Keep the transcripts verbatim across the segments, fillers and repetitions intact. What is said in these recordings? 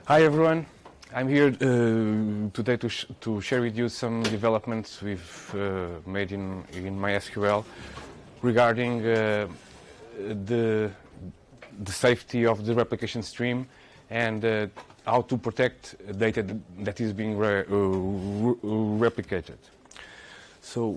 Hi everyone, I'm here uh, today to, sh to share with you some developments we've uh, made in, in MySQL regarding uh, the, the safety of the replication stream and uh, how to protect data that is being re uh, re replicated. So,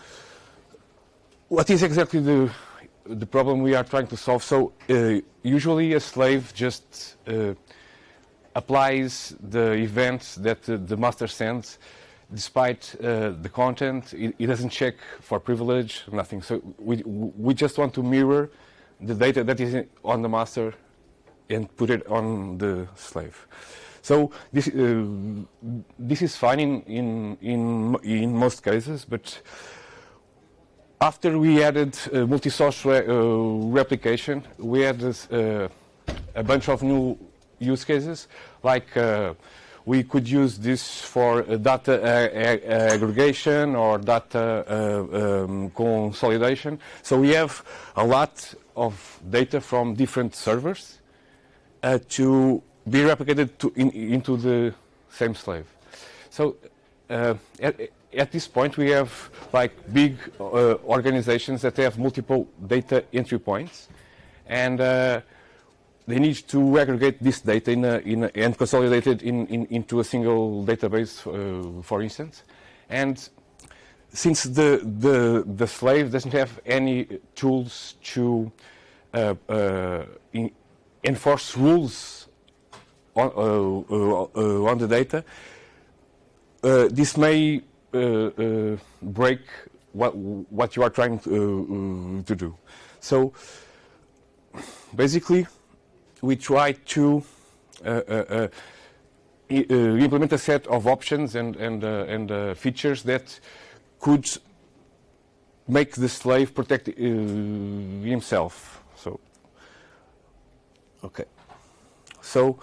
what is exactly the, the problem we are trying to solve? So, uh, usually a slave just uh, applies the events that uh, the master sends despite uh, the content. It, it doesn't check for privilege, nothing. So we, we just want to mirror the data that is on the master and put it on the slave. So this, uh, this is fine in, in, in, in most cases, but after we added uh, multi-source re uh, replication, we added uh, a bunch of new use cases, like uh, we could use this for uh, data uh, aggregation or data uh, um, consolidation. So we have a lot of data from different servers uh, to be replicated to in, into the same slave. So uh, at, at this point we have like big uh, organizations that have multiple data entry points, and uh, they need to aggregate this data in a, in a, and consolidate it in, in, into a single database, uh, for instance. And since the, the, the slave doesn't have any tools to uh, uh, in, enforce rules on, uh, uh, uh, on the data, uh, this may uh, uh, break what, what you are trying to, uh, to do. So basically, we try to uh, uh, uh, I, uh, implement a set of options and, and, uh, and uh, features that could make the slave protect uh, himself. So, okay. So,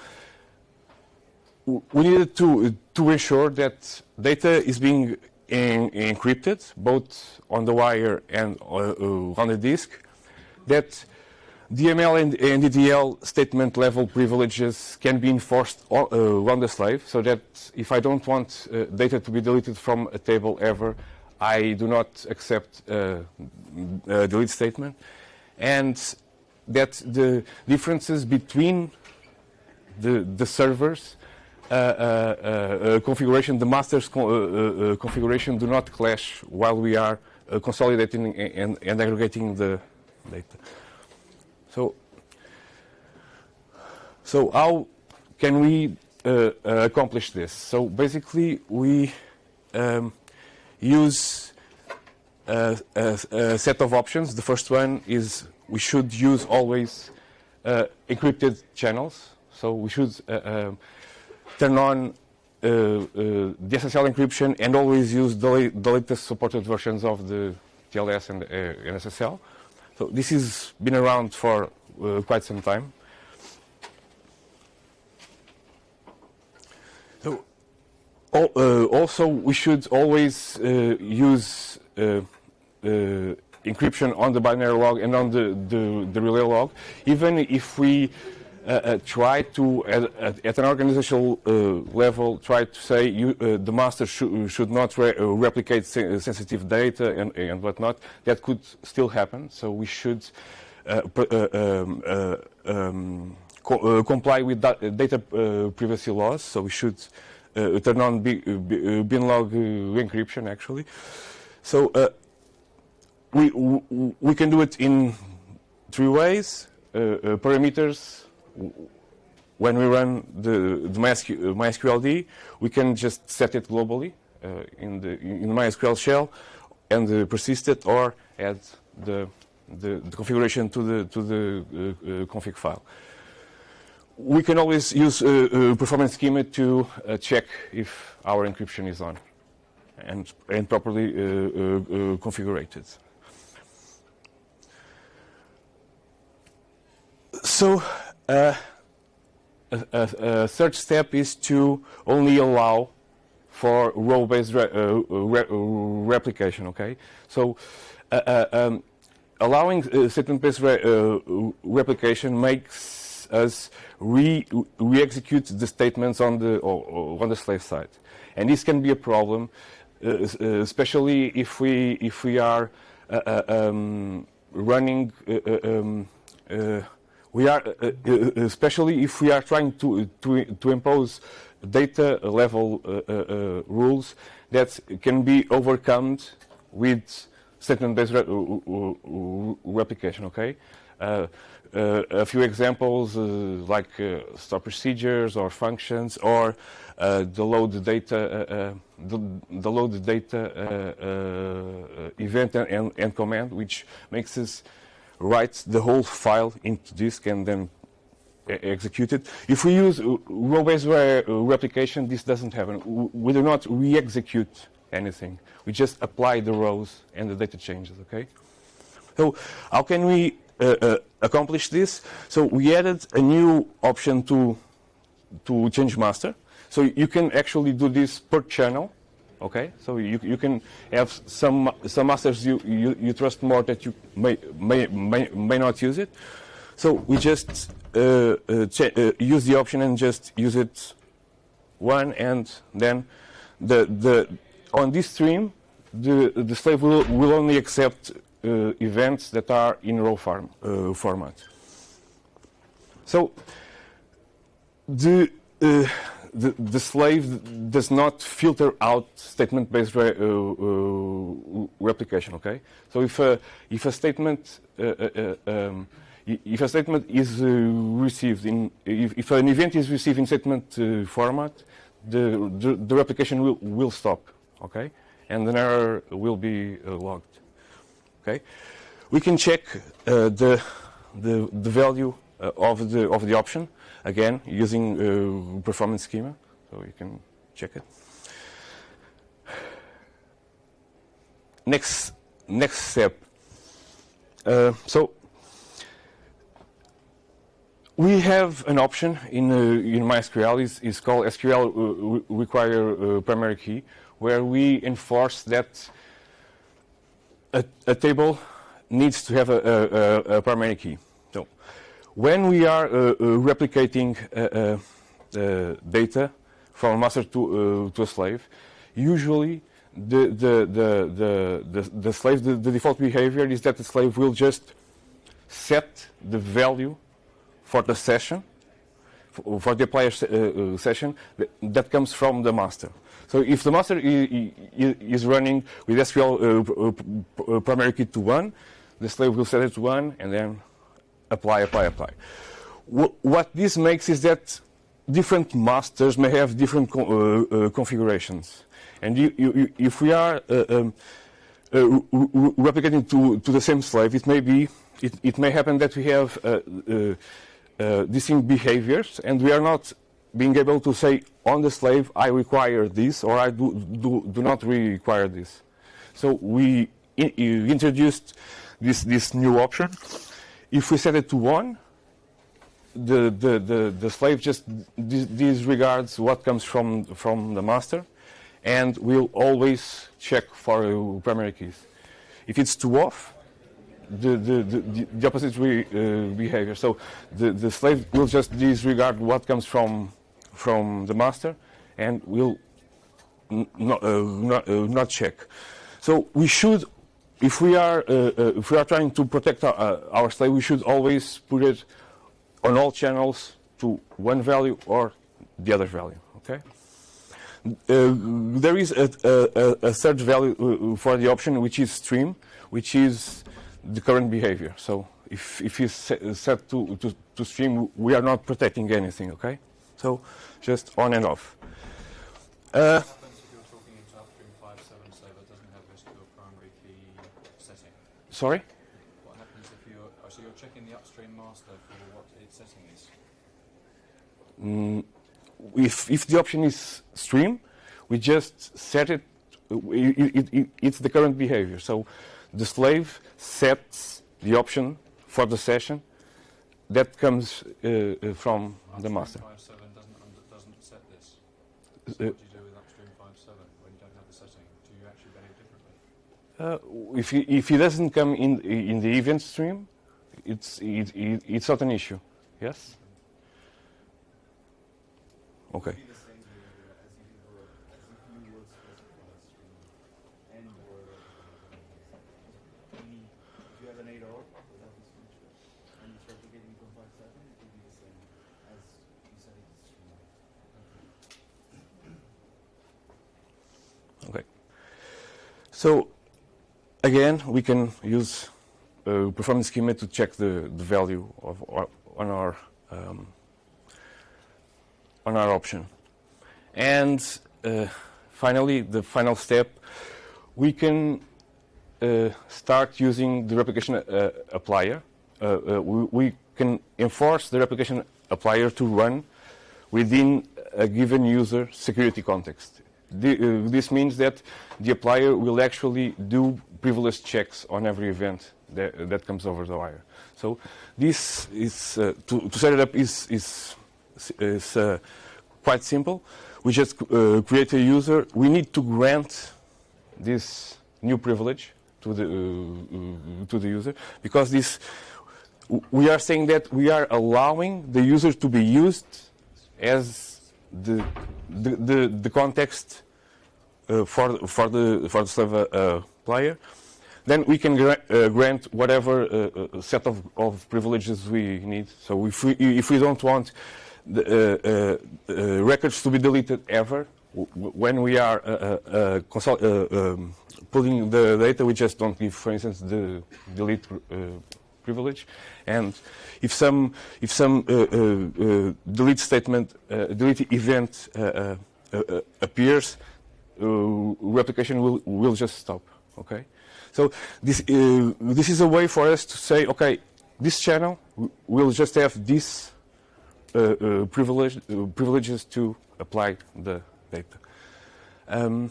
we needed to, to ensure that data is being en encrypted, both on the wire and uh, uh, on the disk, that D M L and, and D D L statement level privileges can be enforced on, uh, on the slave, so that if I don't want uh, data to be deleted from a table ever, I do not accept uh, a delete statement, and that the differences between the, the servers uh, uh, uh, configuration, the master's co uh, uh, configuration, do not clash while we are uh, consolidating and, and aggregating the data. So, so how can we uh, uh, accomplish this? So basically, we um, use a, a, a set of options. The first one is we should use always uh, encrypted channels. So we should uh, uh, turn on uh, uh, the S S L encryption and always use the, the latest supported versions of the T L S and, uh, and S S L. So this has been around for uh, quite some time. So al uh, also we should always uh, use uh, uh, encryption on the binary log and on the, the, the relay log, even if we uh, uh, try to, at, at, at an organizational uh, level, try to say you, uh, the master sh should not re uh, replicate se sensitive data and, and whatnot. That could still happen. So we should uh, uh, um, uh, um, co uh, comply with da data uh, privacy laws. So we should uh, turn on B uh, binlog uh, encryption, actually. So uh, we we can do it in three ways: uh, uh, parameters. When we run the, the MySQL, MySQLD, we can just set it globally uh, in the in MySQL shell and uh, persist it, or add the, the, the configuration to the to the uh, uh, config file. We can always use uh, uh, performance schema to uh, check if our encryption is on and and properly uh, uh, uh, configured. So. Uh, a, a, a third step is to only allow for row-based re, uh, re, replication. Okay, so uh, uh, um, allowing uh, statement-based re, uh, replication makes lets us re, re-execute the statements on the, or, or on the slave side. And this can be a problem, uh, especially if we, if we are uh, uh, um, running, uh, um, uh, we are, uh, uh, especially if we are trying to, to, to impose data level uh, uh, uh, rules that can be overcome with statement-based re replication, okay? Uh, uh, a few examples uh, like uh, store procedures or functions, or uh, the load data, uh, uh, the, the load data uh, uh, event and, and command, which makes us write the whole file into disk and then execute it. If we use row-based re replication, this doesn't happen. We do not re-execute anything. We just apply the rows and the data changes, okay? So how can we uh, uh, accomplish this? So we added a new option to, to change master. So you can actually do this per channel, okay? So you, you can have some, some masters you, you, you trust more that you may, may, may, may not use it. So we just uh, uh, uh, use the option and just use it one, and then the, the, on this stream, the, the slave will, will only accept uh, events that are in raw form, uh, format. So the, uh, the, the slave does not filter out statement-based re, uh, uh, replication, okay? So if a, if a statement uh, uh, um, if a statement is uh, received in, if, if an event is received in statement uh, format, the, the, the replication will, will stop, okay? And an error will be uh, logged, okay? We can check uh, the, the, the value uh, of, the, of the option, again, using uh, performance schema, so you can check it. Next, next step. Uh, so, we have an option in, uh, in MySQL, is, is called S Q L uh, require uh, primary key, where we enforce that a, a table needs to have a, a, a primary key. So when we are uh, uh, replicating uh, uh, data from a master to, uh, to a slave, usually the, the, the, the, the, the slave, the, the default behavior is that the slave will just set the value for the session, for, for the player uh, uh, session, that, that comes from the master. So if the master is, is running with S Q L uh, uh, primary key to one, the slave will set it to one and then apply, apply, apply. W what this makes is that different masters may have different co uh, uh, configurations. And you, you, if we are uh, um, uh, replicating to, to the same slave, it may be, it, it may happen that we have uh, uh, Uh, distinct behaviors, and we are not being able to say on the slave, I require this, or I do, do, do not require this. So we in, uh, introduced this, this new option. If we set it to one, the, the, the, the slave just dis disregards what comes from, from the master, and will always check for uh, primary keys. If it's two off, The, the, the, the opposite re, uh, behavior. So the, the slave will just disregard what comes from, from the master and will n not, uh, not, uh, not check. So we should, if we are, uh, uh, if we are trying to protect our, uh, our slave, we should always put it on all channels to one value or the other value, okay? Uh, there is a, a, a third value uh, for the option, which is stream, which is the current behavior. So if, if you set, set to, to, to stream, we are not protecting anything, okay? So just on and off. Uh, what happens if you're talking into upstream five seven slave that doesn't have S Q L primary key setting? Sorry? What happens if you're, oh, so you're checking the upstream master for what its setting is? Mm, if, if the option is stream, we just set it, it, it, it, it's the current behavior. So the slave sets the option for the session that comes uh, uh, from upstream the master. five seven doesn't, doesn't set this. Uh, So what do you do with upstream five seven when you don't have the setting? Do you actually behave differently? Uh, if, he, if he doesn't come in, in the event stream, it's, it, it, it's not an issue. Yes? Okay. Be the same way uh, as if you were as if you would specify a stream and or any if you have an eight or without this feature and it's replicating from five seven, it will be the same as you said it's stream. Okay. So again, we can use uh, performance schema to check the, the value of our, on our um, on our option. And uh, finally, the final step, we can uh, start using the replication uh, applier. Uh, uh, we, we can enforce the replication applier to run within a given user security context. The, uh, this means that the applier will actually do privilege checks on every event that, that comes over the wire. So this is uh, to, to set it up is is, is uh, quite simple. We just uh, create a user. We need to grant this new privilege to the uh, uh, to the user because this we are saying that we are allowing the user to be used as the the the, the context uh, for for the for the slave uh, player. Then we can gra uh, grant whatever uh, uh, set of, of privileges we need. So if we if we don't want the uh, uh, uh, records to be deleted ever, w when we are uh, uh, consult uh, um, pulling the data, we just don't give, for instance, the delete uh, privilege. And if some if some uh, uh, uh, delete statement, uh, delete event uh, uh, uh, appears, uh, replication will will just stop. Okay. So this uh, this is a way for us to say, okay, this channel will just have this uh, uh, privilege uh, privileges to apply the data. Um,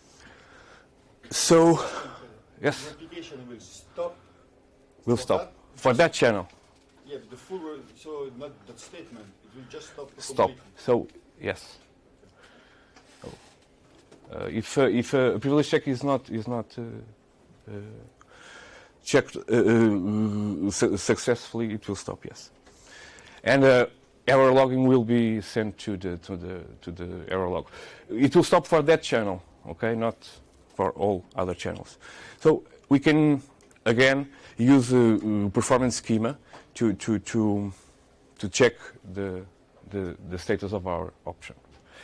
so yes, The replication will stop. we'll for stop that. for that channel. Yeah, but the full re so not that statement. It will just stop. Stop. Completely. So yes. So, uh, if uh, if uh, a privilege check is not is not uh, uh, checked uh, uh, su successfully, it will stop. Yes, and uh, error logging will be sent to the to the to the error log. It will stop for that channel. Okay, not for all other channels. So we can again use a uh, performance schema to to to to check the the, the status of our option.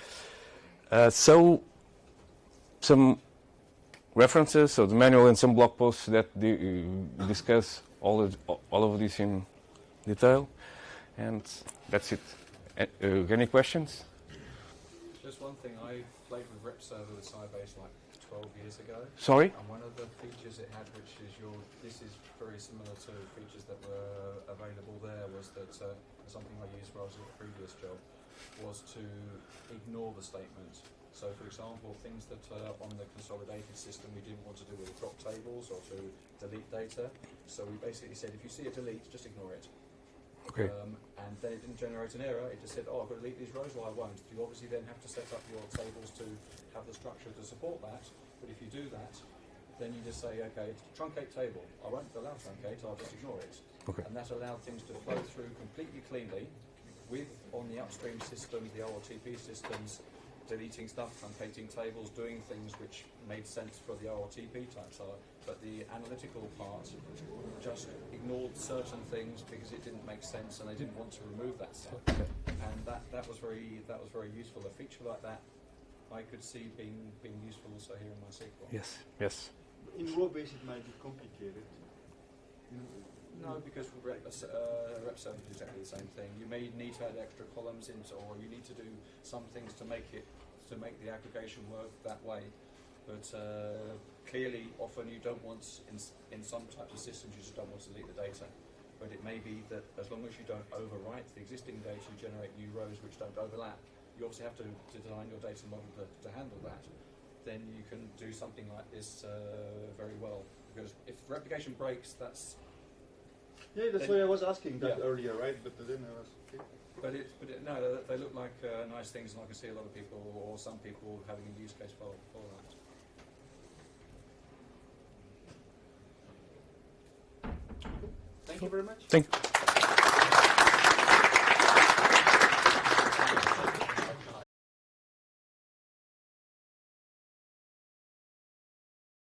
Uh, so some references, so the manual and some blog posts that the, uh, discuss all of, all of this in detail, and that's it. Uh, uh, any questions? Just one thing, I played with RepServer with Sybase like twelve years ago. Sorry? And one of the features it had, which is your, this is very similar to features that were available there, was that uh, something I used where I was at the previous job, was to ignore the statement. So for example, things that uh, on the consolidated system we didn't want to do with drop tables or to delete data. So we basically said, if you see a delete, just ignore it. Okay. Um, and then it didn't generate an error, it just said, oh, I've got to delete these rows, well I won't. You obviously then have to set up your tables to have the structure to support that, but if you do that, then you just say, okay, it's truncate table. I won't allow truncate, I'll just ignore it. Okay. And that allowed things to flow through completely cleanly, with, on the upstream systems, the O R T P systems, deleting stuff, truncating tables, doing things which made sense for the O R T P types are, but the analytical part just ignored certain things because it didn't make sense and they didn't want to remove that stuff. And that, that was very that was very useful. A feature like that I could see being being useful also here in MySQL. Yes. Yes. In raw base it might be complicated. No, because rep, uh, RepServer is exactly the same thing. You may need to add extra columns into, or you need to do some things to make it to make the aggregation work that way. But uh, clearly, often you don't want, in, in some types of systems, you just don't want to delete the data. But it may be that as long as you don't overwrite the existing data, you generate new rows which don't overlap. You obviously have to, to design your data model to, to handle that. Then you can do something like this uh, very well. Because if replication breaks, that's... Yeah, that's then, why I was asking that yeah. earlier, right? But then I was... Okay. But, it, but it, no, they look like uh, nice things, and I can see a lot of people, or some people, having a use case for, for that. Thank you very much. Thank you.